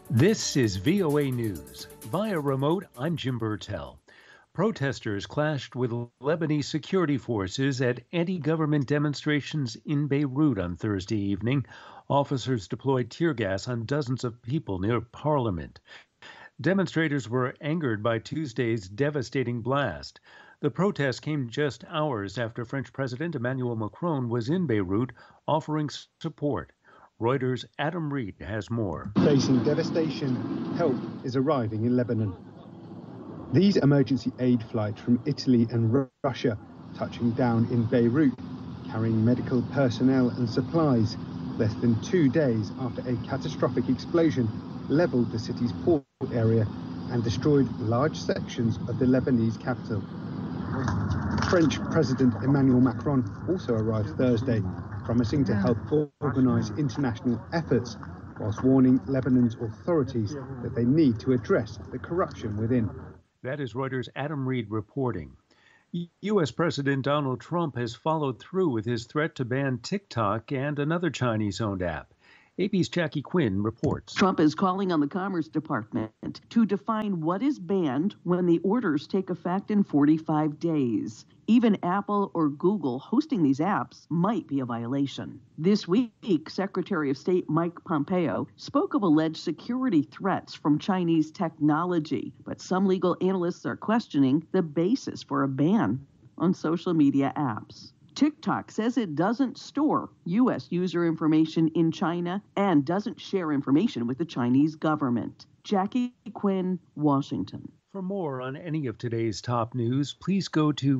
This is VOA News. Via remote, I'm Jim Burtell. Protesters clashed with Lebanese security forces at anti-government demonstrations in Beirut on Thursday evening. Officers deployed tear gas on dozens of people near Parliament. Demonstrators were angered by Tuesday's devastating blast. The protest came just hours after French President Emmanuel Macron was in Beirut offering support. Reuters' Adam Reed has more. Facing devastation, help is arriving in Lebanon. These emergency aid flights from Italy and Russia touching down in Beirut, carrying medical personnel and supplies, less than 2 days after a catastrophic explosion leveled the city's port area and destroyed large sections of the Lebanese capital. French President Emmanuel Macron also arrived Thursday, promising to help organise international efforts, whilst warning Lebanon's authorities that they need to address the corruption within. That is Reuters' Adam Reed reporting. U.S. President Donald Trump has followed through with his threat to ban TikTok and another Chinese-owned app. AP's Jackie Quinn reports. Trump is calling on the Commerce Department to define what is banned when the orders take effect in 45 days. Even Apple or Google hosting these apps might be a violation. This week, Secretary of State Mike Pompeo spoke of alleged security threats from Chinese technology, but some legal analysts are questioning the basis for a ban on social media apps. TikTok says it doesn't store U.S. user information in China and doesn't share information with the Chinese government. Jackie Quinn, Washington. For more on any of today's top news, please go to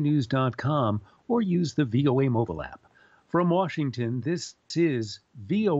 voanews.com or use the VOA mobile app. From Washington, this is VOA.